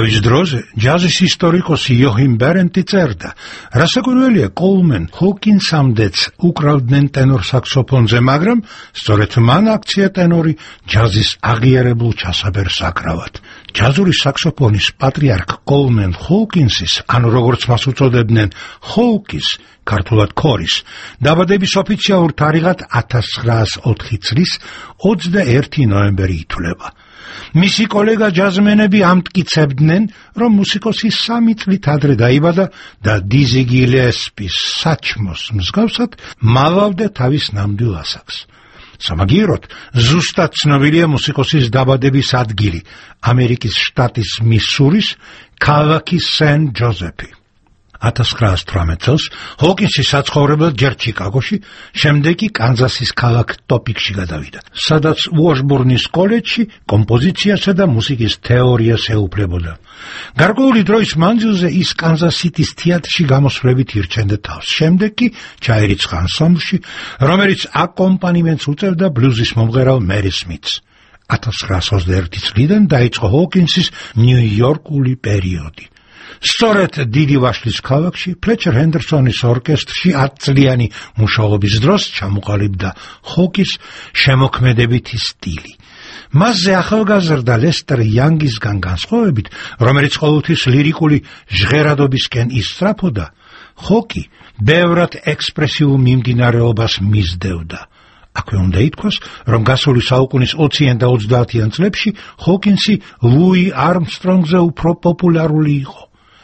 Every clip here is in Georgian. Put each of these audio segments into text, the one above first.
იმავე დროზე ჯაზის ისტორიკოსი იოჰიმ ბერენტი წერდა, რასაკვირველია, კოულმენ ჰოკინსამდეც უკრავდნენ ტენორ საქსოფონზე, მაგრამ სწორედ მან აქცია ტენორი ჯაზის აღიარებულ ჩასაბერს აკრავად. ჯაზური საქსოფონის პატრიარქ კოულმენ ჰოკინსის, ანუ როგორც მას უწოდებდნენ, ჰოუკის, ქართულად ქორის, დაბადების ოფიციალურ თარიღად 1904 წლის 21 ნოემბერი ითვლება. მისი კოლეგა ჯაზმენები ამტკიცებდნენ, რომ მუსიკოსი 3 წლით ადრე დაიბადა და დიზი გილესპის საჩმოს მსგავსად მალავდა თავის ნამდვილ ასაკს. სამაგიეროდ, ზუსტად ცნობილია მუსიკოსის დაბადების ადგილი, ამერიკის შტატის მისურის ქალაქი სენ ჯოზეფი. 1918 წელს ჰოკინსი საცხოვრებლად ჯერ ჩიკაგოში, შემდეგ კი კანზასის ქალაქ ტოპიკში გადავიდა, სადაც უოშბურნის კოლეჯში კომპოზიციასა და მუსიკის თეორიას ეუფლებოდა. გარკვეული დროის მანძილზე ის კანზას-სიტის თეატრში გამოსვლებით ირჩენდა თავს. შემდეგ კი ჩაირიცხა ანსამბლში, რომელიც აკომპანიმენტს უწევდა ბლუზის მომღერალ მერი სმითს. 1921 წლიდან დაიწყო ჰოკინსის ნიუ-იორკული პერიოდი. სწორედ დიდი ვაშლის ქალაქში ფლეჩერ ჰენდერსონის ორკესტრში 10 წლიანი მუშაობის დროს ჩამოყალიბდა ჰოკის შემოქმედებითი სტილი. მასზე ახალგაზრდა ლესტერ იანგისგან განსხვავებით, რომელიც ყოველთვის ლირიკული ჟღერადობისკენ ისწრაფოდა, ჰოკი ბევრად ექსპრესიულ მიმდინარეობას მისდევდა. აქვე უნდა ითქვას, რომ გასული საუკუნის 20-იან და 30-იან წლებში ჰოკინსი ლუი არმსტრონგზე უფრო პოპულარული იყო.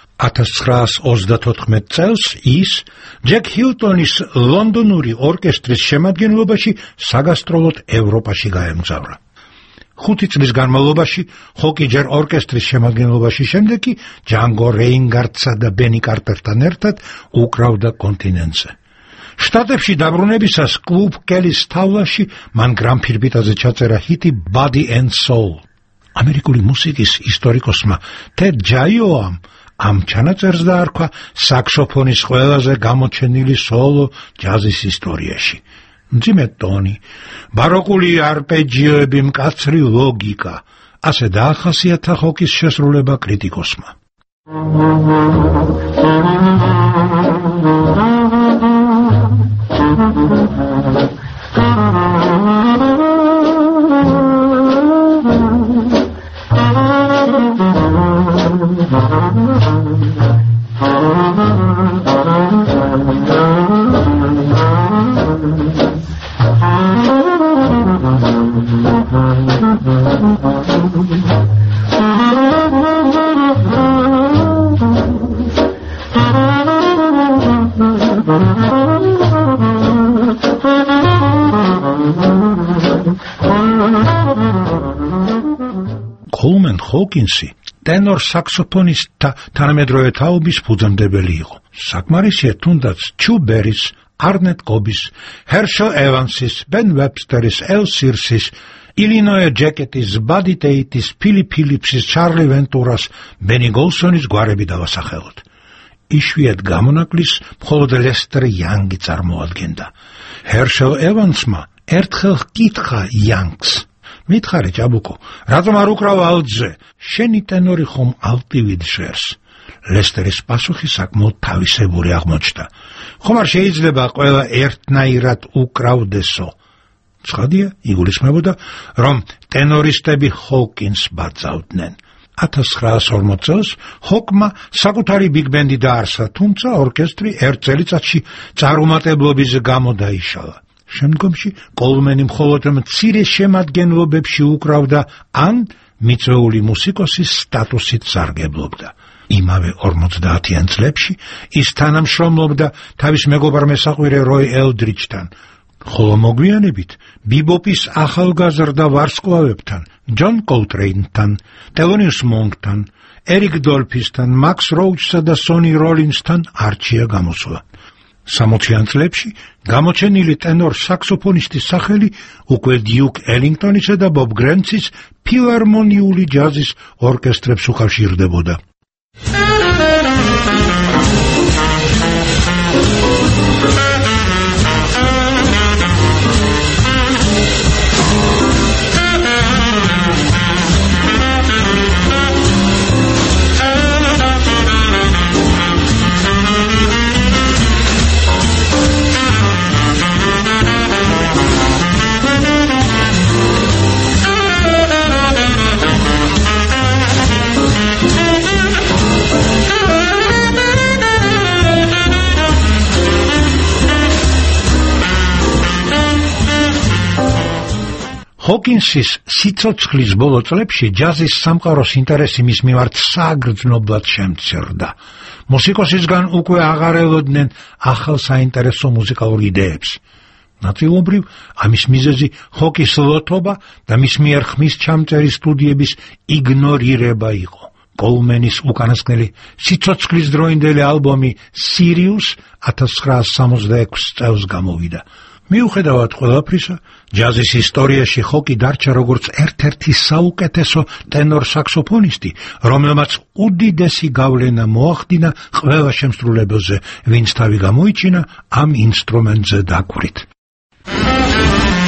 1934 წელს ის ჯეკ ჰილტონის ლონდონური ორკესტრის შემადგენლობაში საგასტროლოდ ევროპაში გაემგზავრა. 5 წლის განმავლობაში ჰოკი ჯერ ორკესტრის შემადგენლობაში, შემდეგ კი ჯანგო რეინგარტსა და ბენი კარტერთან ერთად უკრავდა კონტინენტზე. შტატებში დაბრუნებისას კლუბ კელის თავლაში მან გრამფირფიტაზე ჩაწერა ჰიტი Body and Soul. ამერიკული მუსიკის ისტორიკოსმა ტედ ჯაიოამ ამ ჩანაწერს დაარქვა საქსოფონის ყველაზე გამოჩენილი სოლო ჯაზის ისტორიაში. მძიმე ტონი, ბაროკული არპეჯიოები, მკაცრი ლოგიკა, ასე დაახასიათა ჰოკის შესრულება კრიტიკოსმა. კოულმენ ჰოკინსი ტენორ საქსოფონისტთა თანამედროვე თაობის ფუძემდებელი იყო. საკმარისია თუნდაც ჩუ ბერის, არნეტ კობის, ჰერშელ ევანსის, ბენ ვებსტერის, ელ სირსის, ილინოე ჯეკეტის, ბადი ტეიტის, ფილიპ ფილიპსის, ჩარლი ვენტურას, ბენი გოლსონის გვარები დავასახელოთ. იშვიათ გამონაკლის მხოლოდ ლესტერ იანგი წარმოადგენდა. ჰერშელ ევანსმა ერთხელ ჰკითხა იანგს, მითხარე ჭაბუკო, რატომ არ უკრავ ალტზე? შენი ტენორი ხომ ალტივით ჟღერს? ლესტერის პასუხი საკმაოდ თავისებური აღმოჩნდა. ხომ არ შეიძლება ყველა ერთნაირად უკრავდესო? ცხადია, იგულისხმებოდა, რომ ტენორისტები ჰოკინს ბაძავდნენ. 1940 წელს ჰოკმა საკუთარი ბიგბენდი დაარსა, თუმცა ორკესტრი ერთ წელიწადში წარუმატებლობის გამო დაიშალა. შემდგომში კოულმენი მხოლოდ მცირე შემადგენლობებში უკრავდა ან მიწვეული მუსიკოსის სტატუსით სარგებლობდა. იმავე 50-იან წლებში ის თანამშრომლობდა თავის მეგობარ მესაყვირე როი ელდრიჩთან, ხოლო მოგვიანებით ბიბოპის ახალგაზრდა ვარსკვლავებთან, ჯონ კოლტრეინთან, ტელონიუს მონკთან, ერიკ დოლფისთან, მაქს როუჩსა და სონი როლინსთან არჩია გამოსვლა. 60-იან წლებში გამოჩენილი ტენორ საქსოფონისტის სახელი უკვე დიუკ ელინგტონისა და ბობ გრენცის ფილარმონიული ჯაზის ორკესტრებს უკავშირდებოდა. ჰოკინსის სიცოცხლის ბოლო წლებში ჯაზის სამყაროს ინტერესი მის მიმართ საგრძნობლად შემცირდა. მუსიკოსისგან უკვე აღარ ელოდნენ ახალ საინტერესო მუსიკალურ იდეებს. ნაწილობრივ ამის მიზეზი ჰოკის ლოთობა და მის მიერ ხმის წამწერი სტუდიების იგნორირება იყო. კოლმენის უკანასკნელი სიცოცხლის დროინდელი ალბომი „Sirius 1966 წელს გამოვიდა. მიუხედავად ყველაფრისა, ჯაზის ისტორიაში ჰოკი დარჩა როგორც ერთ-ერთი საუკეთესო ტენორ საქსოფონისტი, რომელმაც უდიდესი გავლენა მოახდინა ყველა შემსრულებელზე, ვინც თავი გამოიჩინა ამ ინსტრუმენტზე დაკვრით.